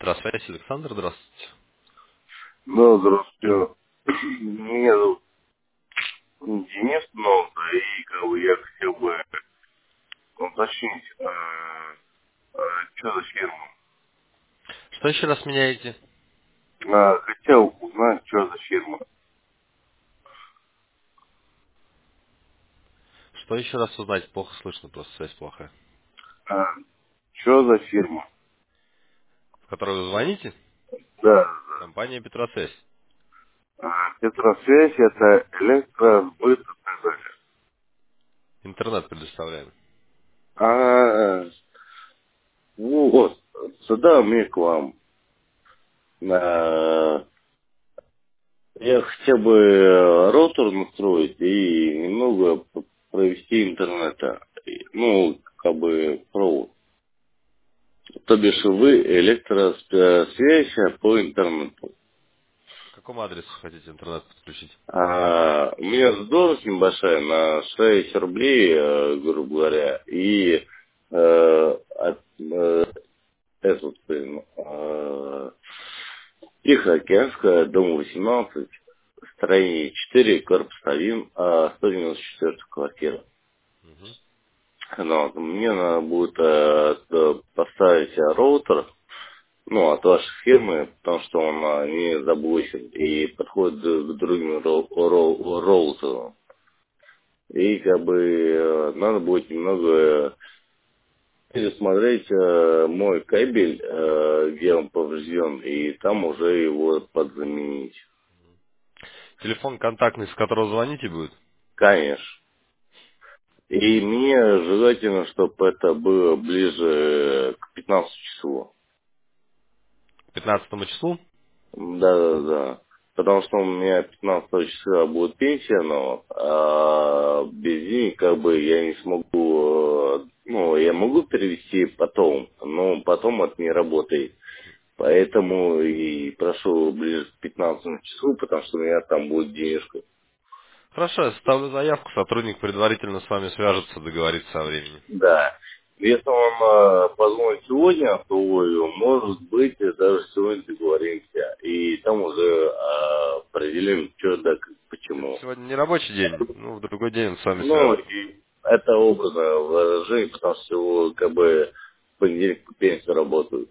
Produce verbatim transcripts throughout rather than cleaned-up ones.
Петросвязь, Александр, здравствуйте. Да, здравствуйте. Меня зовут Денис Ноута, и как бы я хотел бы уточнить, э, э, что за фирма. Что еще раз меняете? А, хотел узнать, что за фирма. Что еще раз узнать? Плохо слышно, просто связь плохая. А, что за фирма? В которую вы звоните? Да, Компания Петросвязь. а, Петросвязь это электросбыт и так далее. Интернет предоставляем. А, ну вот, сюда мне к вам. А, я хотел бы э, роутер настроить и немного п- провести интернета. И, Ну, как бы провод. То бишь вы электросвязь по интернету. К какому адресу хотите интернет подключить? А, у меня задолженность небольшая на шесть рублей, э, грубо говоря, и э, от, э, этот, блин, э, Тихоокеанская, дом восемнадцать, строение четыре, корпус один, а сто девяносто четыре квартира. Мгм. Ну, вот, мне надо будет э, т- поставить э, роутер, ну, от вашей фирмы, потому что он а, не заблочен и подходит к другим роу- роу- роутерам. И как бы э, надо будет немного э, пересмотреть э, мой кабель, э, где он поврежден, и там уже его подзаменить. Телефон контактный, с которого звоните, будет? Конечно. И мне желательно, чтобы это было ближе к пятнадцатому числу. К пятнадцатому числу? Да, да, да. Потому что у меня пятнадцатого числа будет пенсия, но а без денег как бы я не смогу, э, ну, я могу перевести потом, но потом это не работает. Поэтому и прошу ближе к пятнадцатому числу, потому что у меня там будет денежка. Хорошо, я составлю заявку, сотрудник предварительно с вами свяжется, договорится о времени. Да. Если он э, позвонит сегодня, то э, может быть э, даже сегодня договоримся. И там уже э, определим, что да, как, почему. Сегодня не рабочий день, ну, в другой день он с вами Ну, свяжется. и это образное выражение, потому что его, как бы в понедельник по пятницу работают.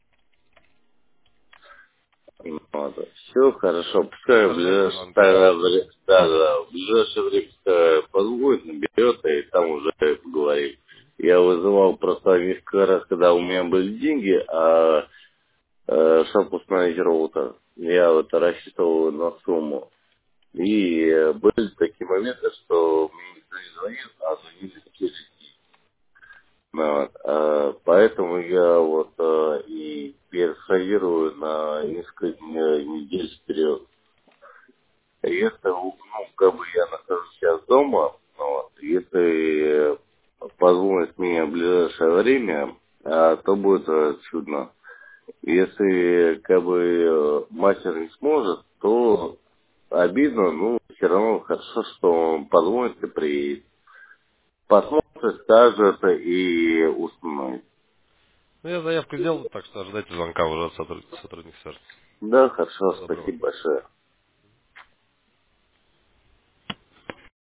Ну, все хорошо. Пускай в Тогда ждете ближайшее, звонка. да, да, да, в ближайшее время пускай позвонит, наберет, и там уже поговорим. Я вызывал просто несколько раз, когда у меня были деньги, а э, чтобы установить роутер. Я вот рассчитывал на сумму. И э, были такие моменты, что мне никто не звонил, а звонили через Ну, вот, а, поэтому я вот а, и переходирую на несколько дня- недель вперед. Если, ну, как бы я нахожусь сейчас дома, ну, вот, если э, позвонит мне в ближайшее время, а, то будет э, чудно. Если, как бы, э, мастер не сможет, то обидно, ну, все равно хорошо, что он позвонит и приедет. Посмотрит, скажет и установит. Ну, я заявку сделал, так что ожидайте звонка уже от сотрудника, сотрудник свяжется. Да, хорошо, Всего доброго. спасибо большое.